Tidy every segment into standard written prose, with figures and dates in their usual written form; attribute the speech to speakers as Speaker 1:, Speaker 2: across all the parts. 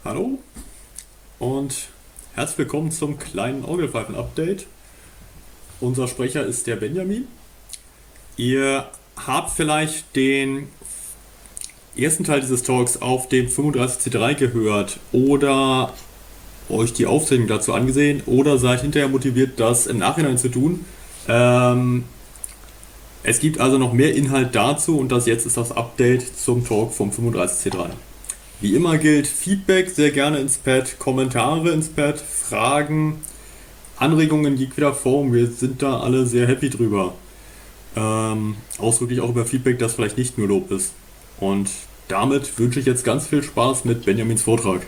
Speaker 1: Hallo und herzlich willkommen zum kleinen Orgelpfeifen-Update. Unser Sprecher ist der Benjamin. Ihr habt vielleicht den ersten Teil dieses Talks auf dem 35C3 gehört oder euch die Aufzeichnung dazu angesehen oder seid hinterher motiviert, das im Nachhinein zu tun. Ähm, Es gibt also noch mehr Inhalt dazu und das jetzt ist das Update zum Talk vom 35C3. Wie immer gilt Feedback sehr gerne ins Pad, Kommentare ins Pad, Fragen, Anregungen in jeglicher Form. Wir sind da alle sehr happy drüber. Ausdrücklich auch über Feedback, das vielleicht nicht nur Lob ist. Und damit wünsche ich jetzt ganz viel Spaß mit Benjamins Vortrag.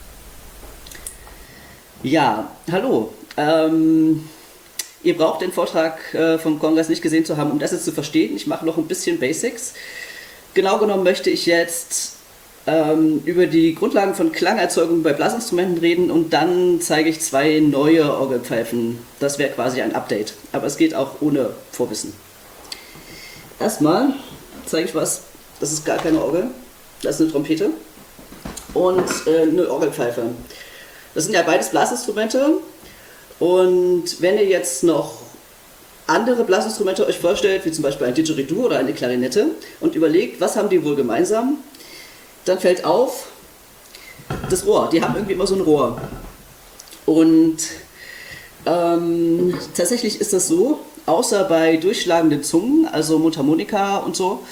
Speaker 2: Ja, hallo. Ihr braucht den Vortrag vom Kongress nicht gesehen zu haben, um das jetzt zu verstehen. Ich mache noch ein bisschen Basics. Genau genommen möchte ich jetzt über die Grundlagen von Klangerzeugung bei Blasinstrumenten reden und dann zeige ich zwei neue Orgelpfeifen. Das wäre quasi ein Update, aber es geht auch ohne Vorwissen. Erstmal zeige ich was, das ist gar keine Orgel, das ist eine Trompete und eine Orgelpfeife. Das sind ja beides Blasinstrumente und wenn ihr jetzt noch andere Blasinstrumente euch vorstellt, wie zum Beispiel ein Didgeridoo oder eine Klarinette und überlegt, was haben die wohl gemeinsam, dann fällt auf, das Rohr, die haben irgendwie immer so ein Rohr. Und tatsächlich ist das so, außer bei durchschlagenden Zungen, also Mundharmonika und so,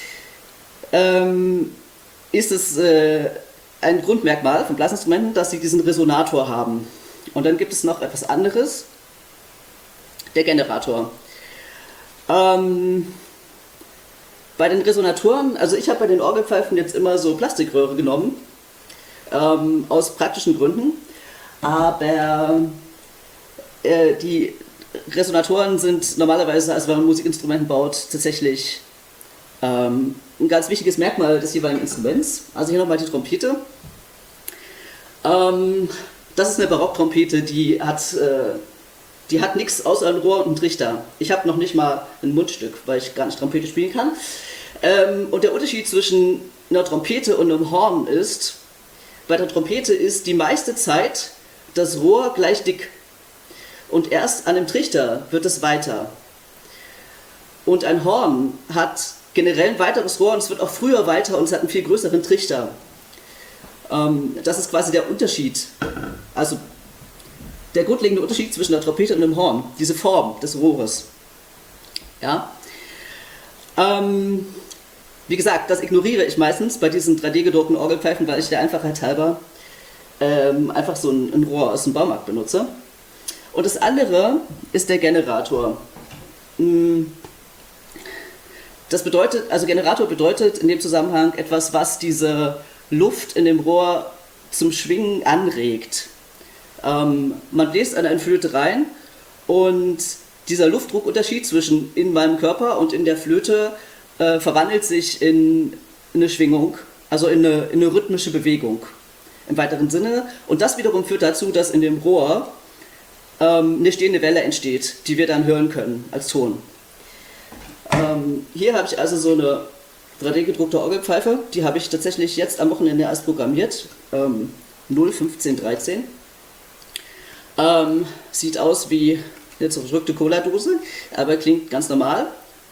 Speaker 2: ist es ein Grundmerkmal von Blasinstrumenten, dass sie diesen Resonator haben. Und dann gibt es noch etwas anderes, der Generator. Bei den Resonatoren, also ich habe bei den Orgelpfeifen jetzt immer so Plastikröhre genommen, aus praktischen Gründen, aber die Resonatoren sind normalerweise, also wenn man Musikinstrumenten baut, tatsächlich ein ganz wichtiges Merkmal des jeweiligen Instruments. Also hier nochmal die Trompete. Das ist eine Barocktrompete, die hat nichts außer ein Rohr und einen Trichter. Ich habe noch nicht mal ein Mundstück, weil ich gar nicht Trompete spielen kann. Und der Unterschied zwischen einer Trompete und einem Horn ist, bei der Trompete ist die meiste Zeit das Rohr gleich dick. Und erst an dem Trichter wird es weiter. Und ein Horn hat generell ein weiteres Rohr und es wird auch früher weiter und es hat einen viel größeren Trichter. Das ist quasi der Unterschied. Also der grundlegende Unterschied zwischen der Trompete und dem Horn, diese Form des Rohres. Ja? Wie gesagt, das ignoriere ich meistens bei diesen 3D-gedruckten Orgelpfeifen, weil ich der Einfachheit halber einfach so ein Rohr aus dem Baumarkt benutze. Und das andere ist der Generator. Das bedeutet, also Generator bedeutet in dem Zusammenhang etwas, was diese Luft in dem Rohr zum Schwingen anregt. Man bläst an eine Flöte rein und dieser Luftdruckunterschied zwischen in meinem Körper und in der Flöte verwandelt sich in eine Schwingung, also in eine rhythmische Bewegung im weiteren Sinne. Und das wiederum führt dazu, dass in dem Rohr eine stehende Welle entsteht, die wir dann hören können als Ton. Hier habe ich also so eine 3D-gedruckte Orgelpfeife, die habe ich tatsächlich jetzt am Wochenende erst programmiert, 01513. Sieht aus wie eine zerdrückte Cola-Dose, aber klingt ganz normal.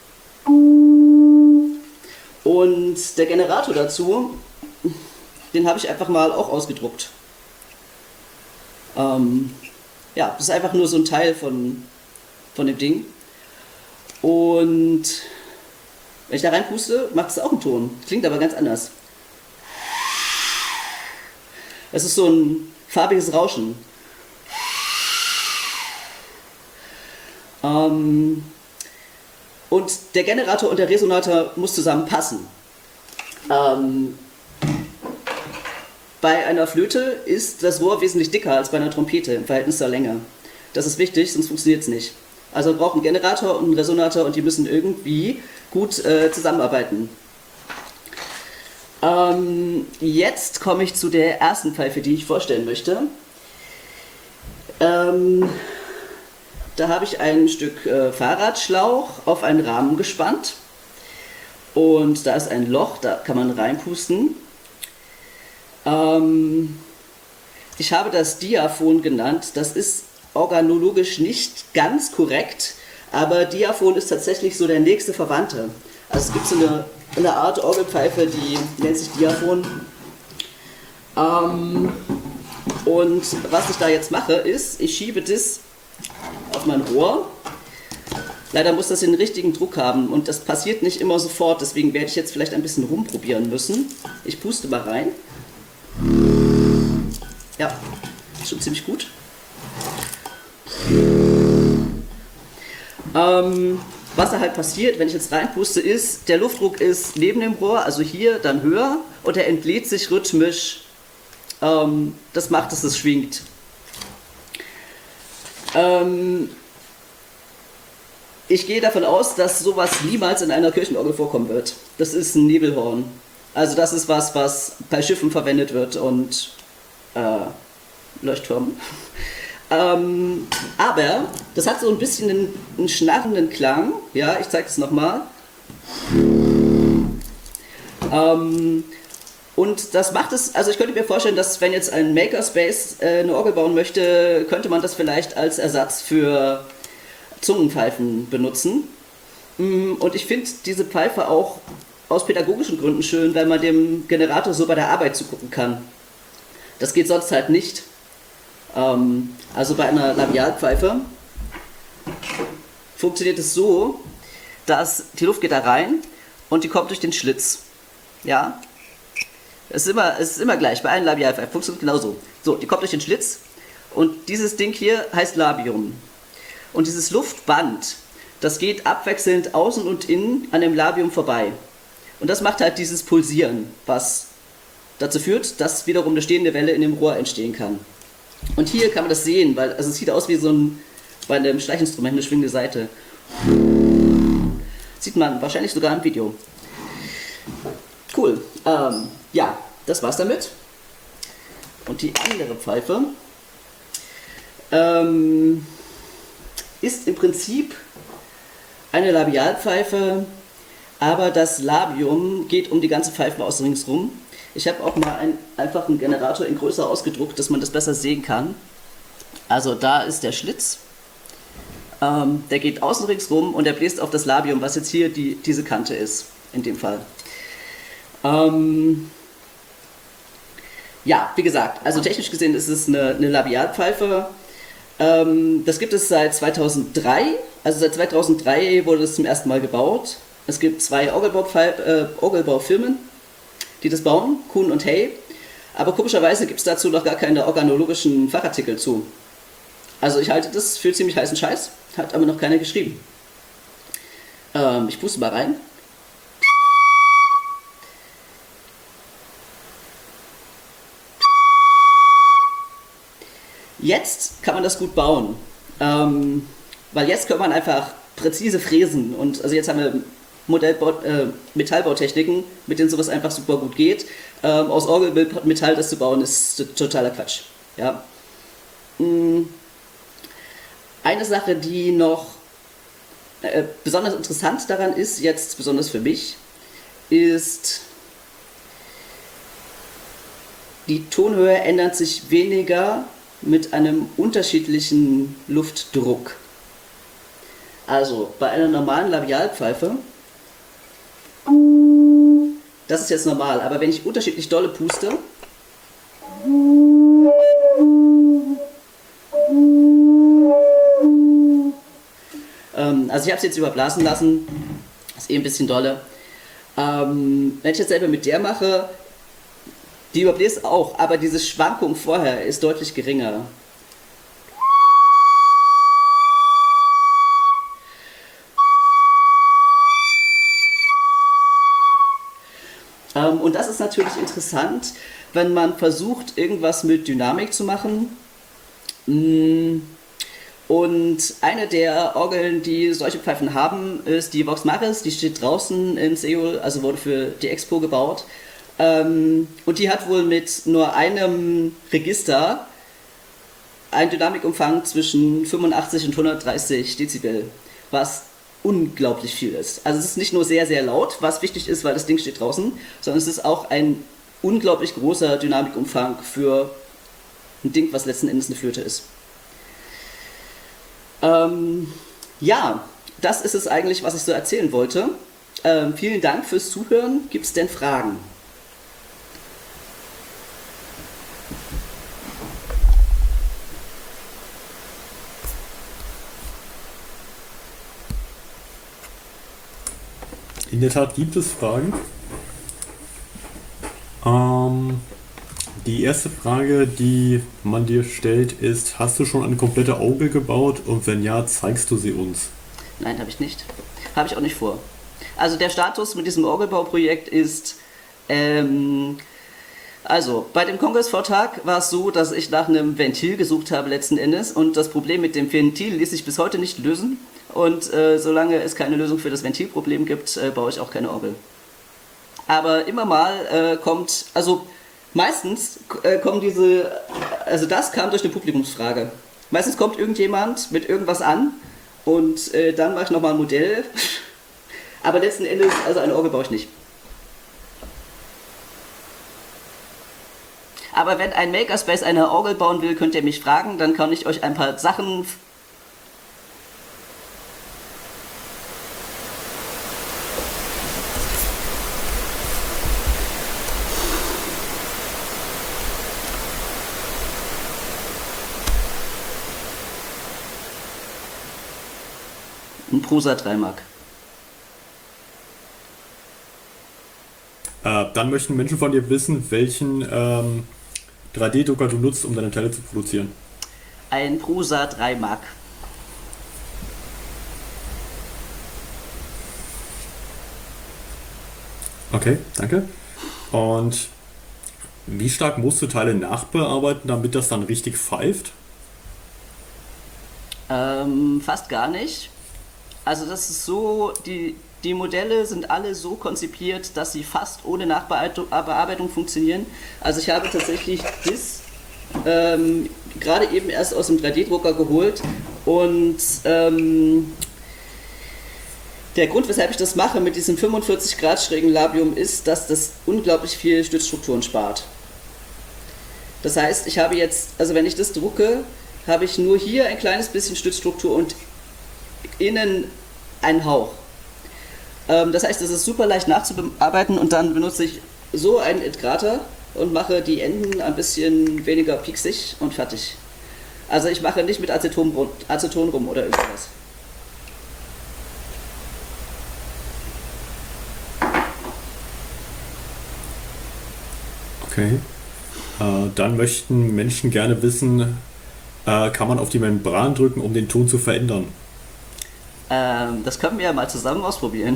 Speaker 2: Und der Generator dazu, den habe ich einfach mal auch ausgedruckt. Ja, das ist einfach nur so ein Teil von dem Ding. Und wenn ich da reinpuste, macht es auch einen Ton. Klingt aber ganz anders. Es ist so ein farbiges Rauschen. Und der Generator und der Resonator muss zusammen passen. Bei einer Flöte ist das Rohr wesentlich dicker als bei einer Trompete im Verhältnis zur Länge. Das ist wichtig, sonst funktioniert es nicht. Also wir brauchen einen Generator und einen Resonator und die müssen irgendwie gut zusammenarbeiten. Jetzt komme ich zu der ersten Pfeife, die ich vorstellen möchte. Da habe ich ein Stück Fahrradschlauch auf einen Rahmen gespannt und da ist ein Loch, da kann man reinpusten. Ich habe das Diaphon genannt. Das ist organologisch nicht ganz korrekt, aber Diaphon ist tatsächlich so der nächste Verwandte. Also es gibt so eine Art Orgelpfeife, die nennt sich Diaphon. Und was ich da jetzt mache, ist, ich schiebe das auf mein Rohr. Leider muss das den richtigen Druck haben und das passiert nicht immer sofort, deswegen werde ich jetzt vielleicht ein bisschen rumprobieren müssen. Ich puste mal rein. Ja, ist schon ziemlich gut. Was da halt passiert, wenn ich jetzt reinpuste, ist, der Luftdruck ist neben dem Rohr, also hier, dann höher und er entlädt sich rhythmisch. Das macht, dass es schwingt. Ich gehe davon aus, dass sowas niemals in einer Kirchenorgel vorkommen wird. Das ist ein Nebelhorn. Also das ist was bei Schiffen verwendet wird und Leuchttürmen. Aber das hat so ein bisschen einen schnarrenden Klang. Ja, ich zeige es nochmal. Und das macht es, also ich könnte mir vorstellen, dass wenn jetzt ein Makerspace eine Orgel bauen möchte, könnte man das vielleicht als Ersatz für Zungenpfeifen benutzen. Und ich finde diese Pfeife auch aus pädagogischen Gründen schön, weil man dem Generator so bei der Arbeit zugucken kann. Das geht sonst halt nicht. Also bei einer Labialpfeife funktioniert es so, dass die Luft geht da rein und die kommt durch den Schlitz. Ja? Es ist immer gleich, bei allen Labialpfeifen funktioniert genauso. So, die kommt durch den Schlitz und dieses Ding hier heißt Labium. Und dieses Luftband, das geht abwechselnd außen und innen an dem Labium vorbei. Und das macht halt dieses Pulsieren, was dazu führt, dass wiederum eine stehende Welle in dem Rohr entstehen kann. Und hier kann man das sehen, weil also es sieht aus wie so bei einem Streichinstrument eine schwingende Saite. Sieht man wahrscheinlich sogar im Video. Cool. Ja, das war's damit. Und die andere Pfeife ist im Prinzip eine Labialpfeife, aber das Labium geht um die ganze Pfeife außen ringsrum. Ich habe auch mal einfach einen Generator in größer ausgedruckt, dass man das besser sehen kann. Also da ist der Schlitz, der geht außen ringsrum und der bläst auf das Labium, was jetzt hier diese Kante ist, in dem Fall. Ja, wie gesagt, also technisch gesehen ist es eine Labialpfeife. Das gibt es seit 2003, also seit 2003 wurde es zum ersten Mal gebaut. Es gibt 2 Orgelbaufirmen, die das bauen, Kuhn und Hay. Aber komischerweise gibt es dazu noch gar keine organologischen Fachartikel zu. Also ich halte das für ziemlich heißen Scheiß, hat aber noch keiner geschrieben. Ich puste mal rein. Jetzt kann man das gut bauen, weil jetzt kann man einfach präzise fräsen und also jetzt haben wir Metallbautechniken, mit denen sowas einfach super gut geht. Aus Orgelmetall das zu bauen ist totaler Quatsch. Ja. Eine Sache, die noch besonders interessant daran ist, jetzt besonders für mich, ist, die Tonhöhe ändert sich weniger mit einem unterschiedlichen Luftdruck. Also bei einer normalen Labialpfeife, das ist jetzt normal, aber wenn ich unterschiedlich dolle puste, also ich habe es jetzt überblasen lassen, ist ein bisschen dolle. Wenn ich jetzt selber mit der mache, die überbläst auch, aber diese Schwankung vorher ist deutlich geringer. Und das ist natürlich interessant, wenn man versucht, irgendwas mit Dynamik zu machen. Und eine der Orgeln, die solche Pfeifen haben, ist die Vox Maris. Die steht draußen in Seoul, also wurde für die Expo gebaut. Und die hat wohl mit nur einem Register einen Dynamikumfang zwischen 85 und 130 Dezibel, was unglaublich viel ist. Also es ist nicht nur sehr, sehr laut, was wichtig ist, weil das Ding steht draußen, sondern es ist auch ein unglaublich großer Dynamikumfang für ein Ding, was letzten Endes eine Flöte ist. Ja, das ist es eigentlich, was ich so erzählen wollte. Vielen Dank fürs Zuhören. Gibt es denn Fragen?
Speaker 1: In der Tat gibt es Fragen. Die erste Frage, die man dir stellt, ist: Hast du schon eine komplette Orgel gebaut und wenn ja, zeigst du sie uns?
Speaker 2: Nein, habe ich nicht. Habe ich auch nicht vor. Also der Status mit diesem Orgelbauprojekt ist, also bei dem Kongressvortrag war es so, dass ich nach einem Ventil gesucht habe letzten Endes und das Problem mit dem Ventil ließ sich bis heute nicht lösen und solange es keine Lösung für das Ventilproblem gibt, baue ich auch keine Orgel. Aber immer mal kommt, also meistens kommen diese, also das kam durch eine Publikumsfrage. Meistens kommt irgendjemand mit irgendwas an und dann mache ich nochmal ein Modell. Aber letzten Endes, also eine Orgel baue ich nicht. Aber wenn ein Makerspace eine Orgel bauen will, könnt ihr mich fragen, dann kann ich euch ein paar Sachen... Ein Prusa 3 Mark.
Speaker 1: Dann möchten Menschen von dir wissen, welchen 3D-Drucker du nutzt, um deine Teile zu produzieren.
Speaker 2: Ein Prusa 3 Mark.
Speaker 1: Okay, danke. Und wie stark musst du Teile nachbearbeiten, damit das dann richtig pfeift?
Speaker 2: Fast gar nicht. Also das ist so, die Modelle sind alle so konzipiert, dass sie fast ohne Nachbearbeitung funktionieren. Also ich habe tatsächlich das gerade eben erst aus dem 3D-Drucker geholt und der Grund, weshalb ich das mache mit diesem 45 Grad schrägen Labium ist, dass das unglaublich viel Stützstrukturen spart. Das heißt, ich habe jetzt, also wenn ich das drucke, habe ich nur hier ein kleines bisschen Stützstruktur und innen einen Hauch. Das heißt, es ist super leicht nachzubearbeiten und dann benutze ich so einen Edgrater und mache die Enden ein bisschen weniger pieksig und fertig. Also ich mache nicht mit Aceton rum oder irgendwas.
Speaker 1: Okay. Dann möchten Menschen gerne wissen, kann man auf die Membran drücken, um den Ton zu verändern?
Speaker 2: Das können wir ja mal zusammen ausprobieren.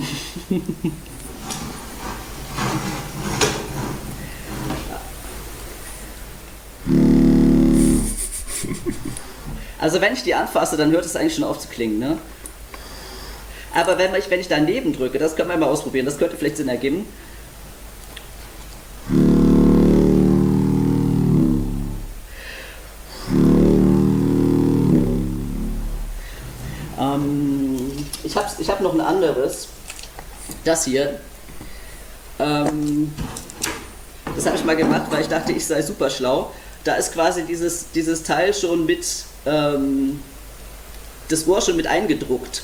Speaker 2: Also wenn ich die anfasse, dann hört es eigentlich schon auf zu klingen, ne? Aber wenn ich daneben drücke, das können wir mal ausprobieren, das könnte vielleicht Sinn ergeben. Ich hab noch ein anderes. Das hier. Das habe ich mal gemacht, weil ich dachte, ich sei super schlau. Da ist quasi dieses Teil schon mit, das Rohr schon mit eingedruckt.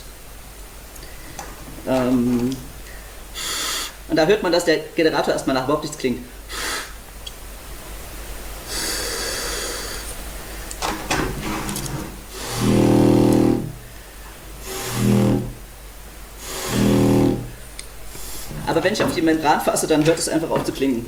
Speaker 2: Und da hört man, dass der Generator erstmal nach überhaupt nichts klingt. Aber wenn ich auf die Membran fasse, dann hört es einfach auf zu klingen.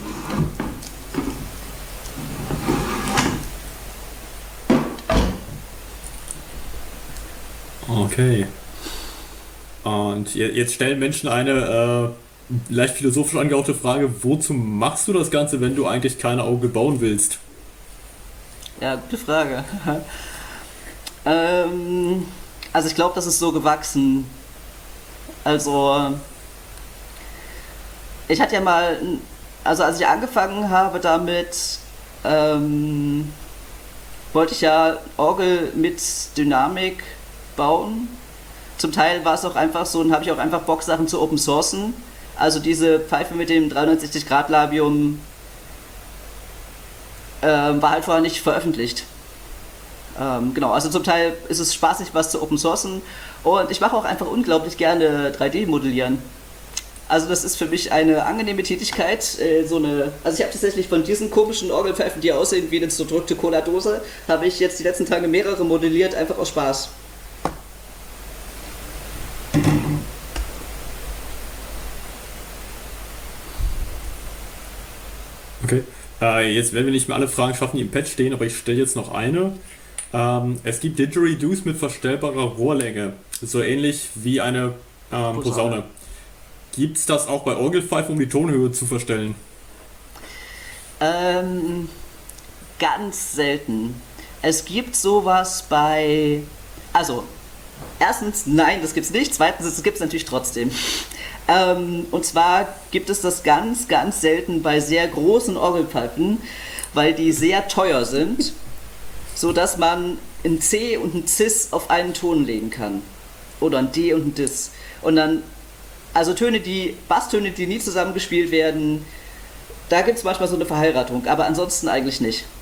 Speaker 1: Okay. Und jetzt stellen Menschen eine leicht philosophisch angehauchte Frage: Wozu machst du das Ganze, wenn du eigentlich keine Orgel bauen willst?
Speaker 2: Ja, gute Frage. Also ich glaube, das ist so gewachsen. Also ich hatte ja mal, also als ich angefangen habe damit, wollte ich ja Orgel mit Dynamik bauen. Zum Teil war es auch einfach so, und habe ich auch einfach Bock, Sachen zu open sourcen. Also diese Pfeife mit dem 360 Grad Labium war halt vorher nicht veröffentlicht. Genau, also zum Teil ist es spaßig, was zu open sourcen, und ich mache auch einfach unglaublich gerne 3D-Modellieren. Also das ist für mich eine angenehme Tätigkeit. Also ich habe tatsächlich von diesen komischen Orgelpfeifen, die aussehen wie eine zerdrückte Cola-Dose, habe ich jetzt die letzten Tage mehrere modelliert, einfach aus Spaß.
Speaker 1: Okay. Jetzt werden wir nicht mehr alle Fragen schaffen, die im Patch stehen, aber ich stelle jetzt noch eine. Es gibt Didgeridoos mit verstellbarer Rohrlänge, so ähnlich wie eine Posaune. Gibt es das auch bei Orgelpfeifen, um die Tonhöhe zu verstellen?
Speaker 2: Ähm, Ganz selten. Es gibt sowas bei... Also, erstens, nein, das gibt's nicht. Zweitens, es gibt's natürlich trotzdem. Und zwar gibt es das ganz, ganz selten bei sehr großen Orgelpfeifen, weil die sehr teuer sind, so dass man ein C und ein Cis auf einen Ton legen kann. Oder ein D und ein Dis. Und dann, also Basstöne, die nie zusammengespielt werden, da gibt es manchmal so eine Verheiratung, aber ansonsten eigentlich nicht.